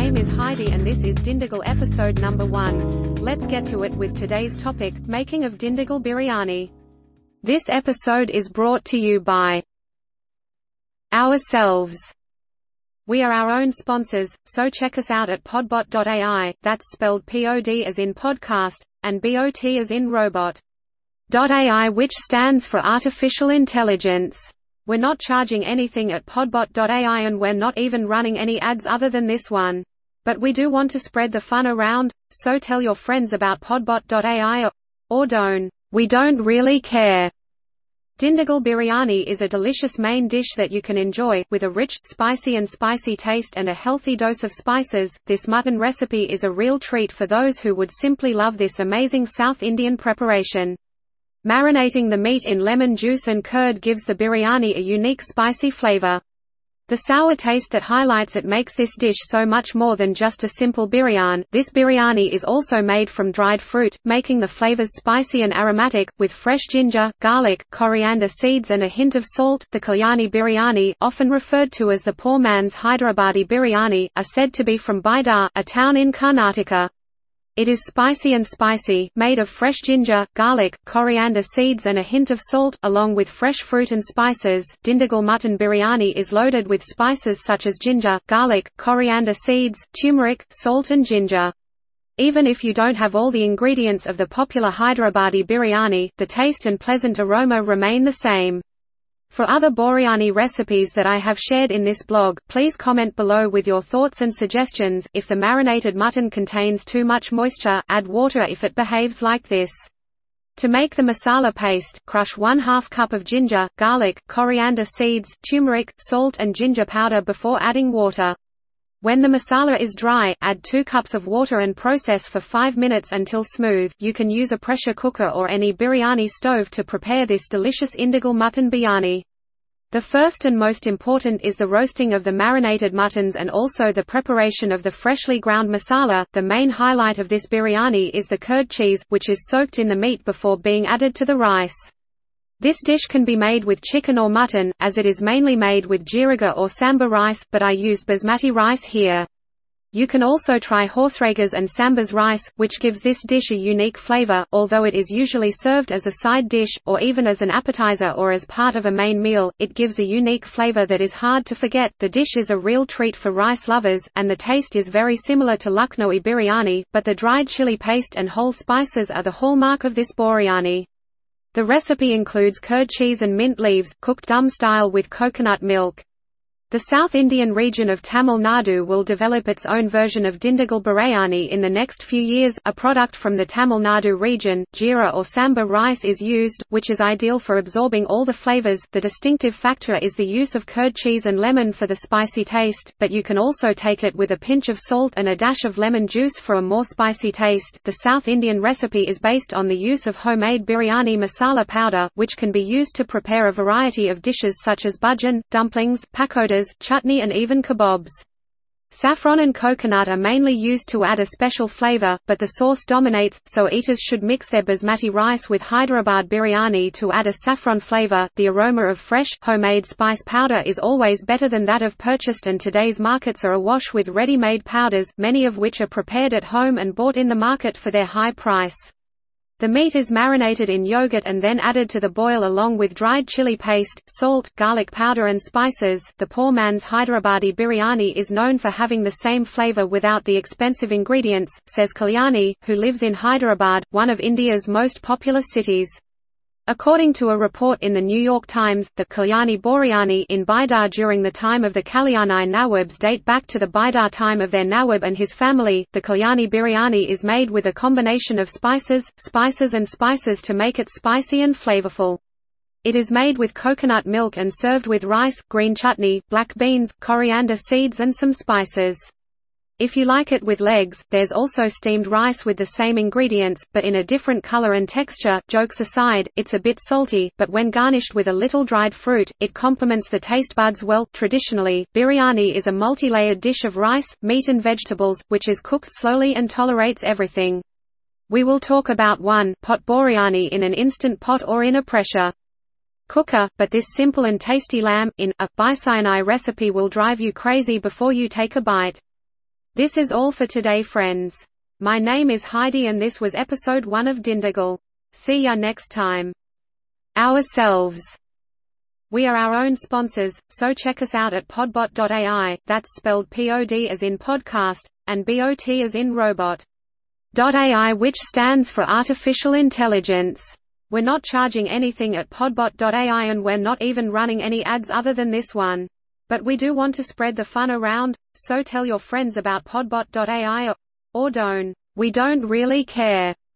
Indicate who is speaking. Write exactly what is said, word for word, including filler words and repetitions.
Speaker 1: name is Heidi and this is Dindigul episode number one. Let's get to it with today's topic, making of Dindigul biryani. This episode is brought to you by ourselves. We are our own sponsors, so check us out at podbot dot A I, that's spelled P O D as in podcast, and B O T as in robot. .A I, which stands for Artificial Intelligence. We're not charging anything at podbot dot A I and we're not even running any ads other than this one. But we do want to spread the fun around, so tell your friends about podbot dot A I or, or don't. We don't really care. Dindigul biryani is a delicious main dish that you can enjoy, with a rich, spicy and spicy taste and a healthy dose of spices. This mutton recipe is a real treat for those who would simply love this amazing South Indian preparation. Marinating the meat in lemon juice and curd gives the biryani a unique spicy flavor. The sour taste that highlights it makes this dish so much more than just a simple biryani. This biryani is also made from dried fruit, making the flavors spicy and aromatic, with fresh ginger, garlic, coriander seeds and a hint of salt. The Kalyani biryani, often referred to as the poor man's Hyderabadi biryani, are said to be from Bidar, a town in Karnataka. It is spicy and spicy, made of fresh ginger, garlic, coriander seeds and a hint of salt, along with fresh fruit and spices. Dindigul mutton biryani is loaded with spices such as ginger, garlic, coriander seeds, turmeric, salt and ginger. Even if you don't have all the ingredients of the popular Hyderabadi biryani, the taste and pleasant aroma remain the same. For other biryani recipes that I have shared in this blog, please comment below with your thoughts and suggestions. If the marinated mutton contains too much moisture, add water if it behaves like this. To make the masala paste, crush one half cup of ginger, garlic, coriander seeds, turmeric, salt and ginger powder before adding water. When the masala is dry, add two cups of water and process for five minutes until smooth. You can use a pressure cooker or any biryani stove to prepare this delicious Dindigul mutton biryani. The first and most important is the roasting of the marinated muttons and also the preparation of the freshly ground masala. The main highlight of this biryani is the curd cheese, which is soaked in the meat before being added to the rice. This dish can be made with chicken or mutton, as it is mainly made with jeeraga or samba rice, but I used basmati rice here. You can also try horseragas and sambas rice, which gives this dish a unique flavor, although it is usually served as a side dish, or even as an appetizer or as part of a main meal. It gives a unique flavor that is hard to forget. The dish is a real treat for rice lovers, and the taste is very similar to Lucknowi biryani, but the dried chili paste and whole spices are the hallmark of this biryani. The recipe includes curd cheese and mint leaves, cooked dum-style with coconut milk. The South Indian region of Tamil Nadu will develop its own version of Dindigul biryani in the next few years. A product from the Tamil Nadu region, jeera or samba rice is used, which is ideal for absorbing all the flavors. The distinctive factor is the use of curd cheese and lemon for the spicy taste, but you can also take it with a pinch of salt and a dash of lemon juice for a more spicy taste. The South Indian recipe is based on the use of homemade biryani masala powder, which can be used to prepare a variety of dishes such as bhajan, dumplings, pakodas, chutney and even kebabs. Saffron and coconut are mainly used to add a special flavor, but the sauce dominates, so eaters should mix their basmati rice with Hyderabad biryani to add a saffron flavor. The aroma of fresh, homemade spice powder is always better than that of purchased, and today's markets are awash with ready-made powders, many of which are prepared at home and bought in the market for their high price. The meat is marinated in yogurt and then added to the boil along with dried chili paste, salt, garlic powder and spices. The poor man's Hyderabadi biryani is known for having the same flavor without the expensive ingredients, says Kalyani, who lives in Hyderabad, one of India's most populous cities. According to a report in the New York Times, the Kalyani biryani in Bidar during the time of the Kalyani Nawabs date back to the Bidar time of their Nawab and his family. The Kalyani biryani is made with a combination of spices, spices and spices to make it spicy and flavorful. It is made with coconut milk and served with rice, green chutney, black beans, coriander seeds and some spices. If you like it with legs, there's also steamed rice with the same ingredients, but in a different color and texture. Jokes aside, it's a bit salty, but when garnished with a little dried fruit, it complements the taste buds well. Traditionally, biryani is a multi-layered dish of rice, meat and vegetables, which is cooked slowly and tolerates everything. We will talk about one pot biryani in an instant pot or in a pressure cooker, but this simple and tasty lamb in a biryani recipe will drive you crazy before you take a bite. This is all for today, friends. My name is Heidi and this was episode one of Dindigul. See ya next time. Ourselves. We are our own sponsors, so check us out at podbot dot A I, that's spelled P O D as in podcast, and B O T as in robot. .A I, which stands for Artificial Intelligence. We're not charging anything at podbot dot A I and we're not even running any ads other than this one. But we do want to spread the fun around, so tell your friends about podbot dot A I or, or don't. We don't really care.